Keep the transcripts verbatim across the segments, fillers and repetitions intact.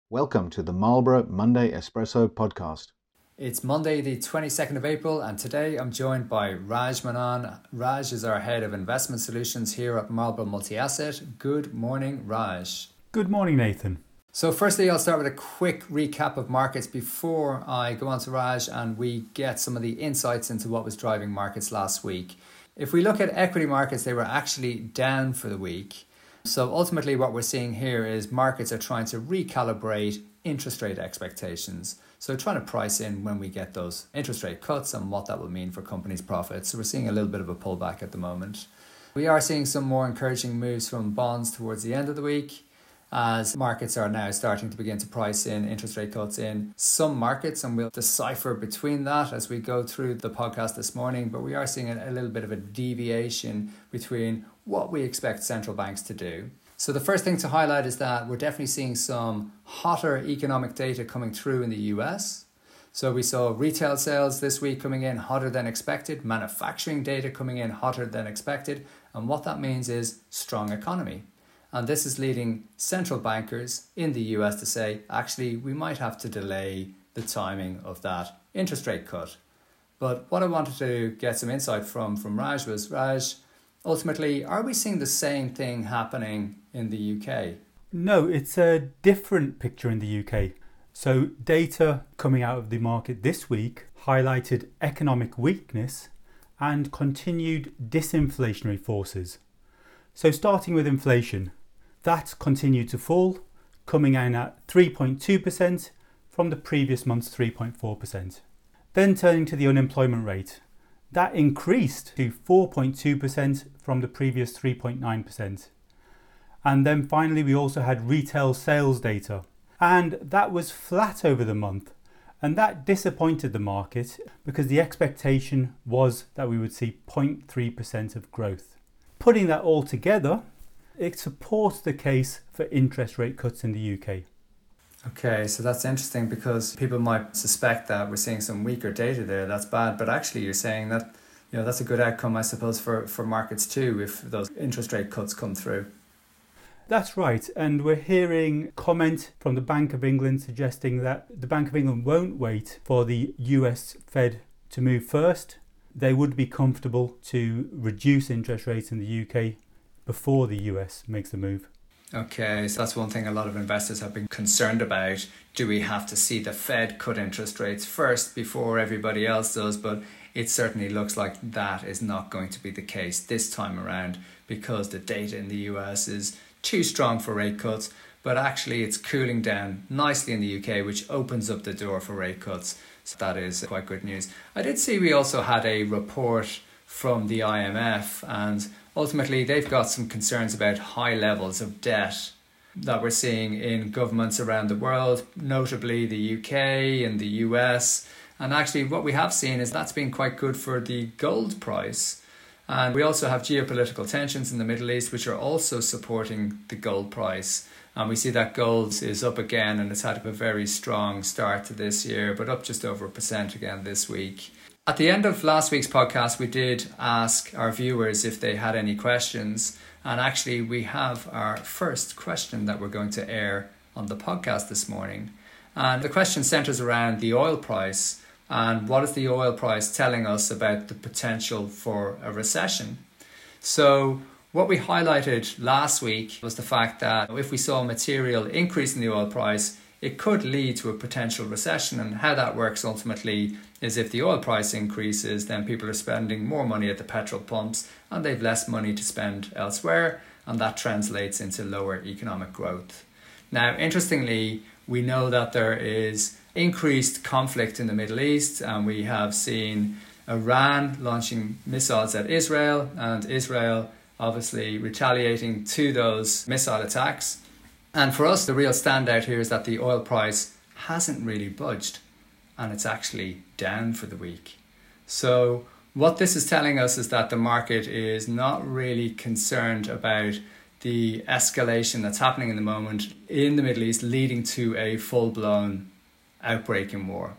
Welcome to the Marlborough Monday Espresso podcast. It's Monday the twenty-second of April and today I'm joined by Raj Manan. Raj is our Head of Investment Solutions here at Marlborough Multi-Asset. Good morning, Raj. Good morning, Nathan. So firstly, I'll start with a quick recap of markets before I go on to Raj and we get some of the insights into what was driving markets last week. If we look at equity markets, they were actually down for the week. So ultimately what we're seeing here is markets are trying to recalibrate interest rate expectations. So trying to price in when we get those interest rate cuts and what that will mean for companies' profits. So we're seeing a little bit of a pullback at the moment. We are seeing some more encouraging moves from bonds towards the end of the week, as markets are now starting to begin to price in interest rate cuts in some markets, and we'll decipher between that as we go through the podcast this morning. But we are seeing a, a little bit of a deviation between what we expect central banks to do. So the first thing to highlight is that we're definitely seeing some hotter economic data coming through in the U S. So we saw retail sales this week coming in hotter than expected, manufacturing data coming in hotter than expected, and what that means is strong economy. And this is leading central bankers in the U S to say, actually, we might have to delay the timing of that interest rate cut. But what I wanted to get some insight from, from Raj was, Raj, ultimately, are we seeing the same thing happening in the U K? No, it's a different picture in the U K. So data coming out of the market this week highlighted economic weakness and continued disinflationary forces. So starting with inflation, that continued to fall, coming in at three point two percent from the previous month's three point four percent. Then turning to the unemployment rate, that increased to four point two percent from the previous three point nine percent. And then finally we also had retail sales data, and that was flat over the month. And that disappointed the market because the expectation was that we would see zero point three percent of growth. Putting that all together, it supports the case for interest rate cuts in the U K. Okay, so that's interesting because people might suspect that we're seeing some weaker data there. That's bad, but actually you're saying that, you know, that's a good outcome, I suppose, for, for markets too, if those interest rate cuts come through. That's right, and we're hearing comment from the Bank of England suggesting that the Bank of England won't wait for the U S Fed to move first. They would be comfortable to reduce interest rates in the U K before the U S makes the move. Okay, so that's one thing a lot of investors have been concerned about. Do we have to see the Fed cut interest rates first before everybody else does? But it certainly looks like that is not going to be the case this time around because the data in the U S is too strong for rate cuts, but actually it's cooling down nicely in the U K, which opens up the door for rate cuts. So that is quite good news. I did see we also had a report from the I M F, and ultimately they've got some concerns about high levels of debt that we're seeing in governments around the world, notably the U K and the U S. And actually what we have seen is that's been quite good for the gold price. And we also have geopolitical tensions in the Middle East, which are also supporting the gold price. And we see that gold is up again, and it's had a very strong start to this year, but up just over a percent again this week. At the end of last week's podcast, we did ask our viewers if they had any questions. And actually, we have our first question that we're going to air on the podcast this morning. And the question centers around the oil price. And what is the oil price telling us about the potential for a recession? So what we highlighted last week was the fact that if we saw a material increase in the oil price, it could lead to a potential recession. And how that works ultimately is if the oil price increases, then people are spending more money at the petrol pumps and they've less money to spend elsewhere. And that translates into lower economic growth. Now, interestingly, we know that there is increased conflict in the Middle East, and we have seen Iran launching missiles at Israel and Israel obviously retaliating to those missile attacks. And for us, the real standout here is that the oil price hasn't really budged, and it's actually down for the week. So what this is telling us is that the market is not really concerned about the escalation that's happening in the moment in the Middle East, leading to a full-blown outbreak in war.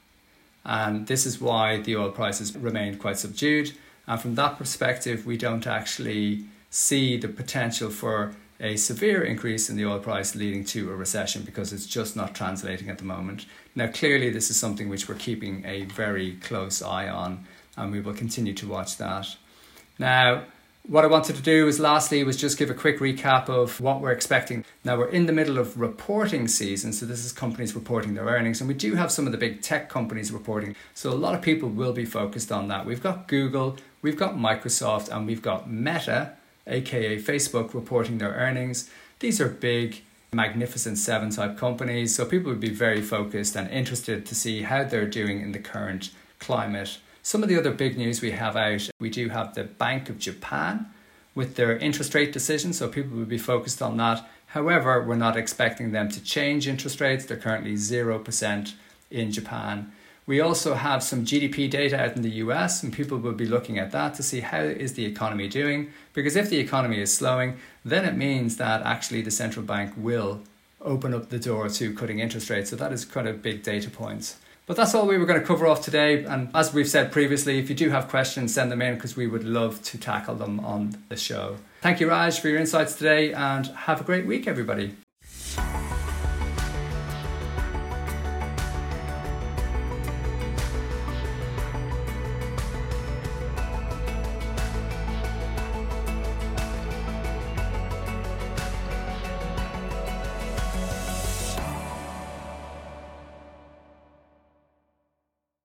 And this is why the oil prices remain quite subdued. And from that perspective, we don't actually see the potential for a severe increase in the oil price leading to a recession, because it's just not translating at the moment. Now, clearly, this is something which we're keeping a very close eye on, and we will continue to watch that. Now, what I wanted to do is lastly was just give a quick recap of what we're expecting. Now, we're in the middle of reporting season, so this is companies reporting their earnings, and we do have some of the big tech companies reporting, so a lot of people will be focused on that. We've got Google, we've got Microsoft, and we've got Meta, aka Facebook, reporting their earnings. These are big, Magnificent Seven type companies, so people would be very focused and interested to see how they're doing in the current climate. Some of the other big news we have out, we do have the Bank of Japan with their interest rate decision, so people will be focused on that. However, we're not expecting them to change interest rates. They're currently zero percent in Japan. We also have some G D P data out in the U S, and people will be looking at that to see how is the economy doing, because if the economy is slowing, then it means that actually the central bank will open up the door to cutting interest rates. So that is quite a big data point. But that's all we were going to cover off today. And as we've said previously, if you do have questions, send them in, because we would love to tackle them on the show. Thank you, Raj, for your insights today, and have a great week, everybody.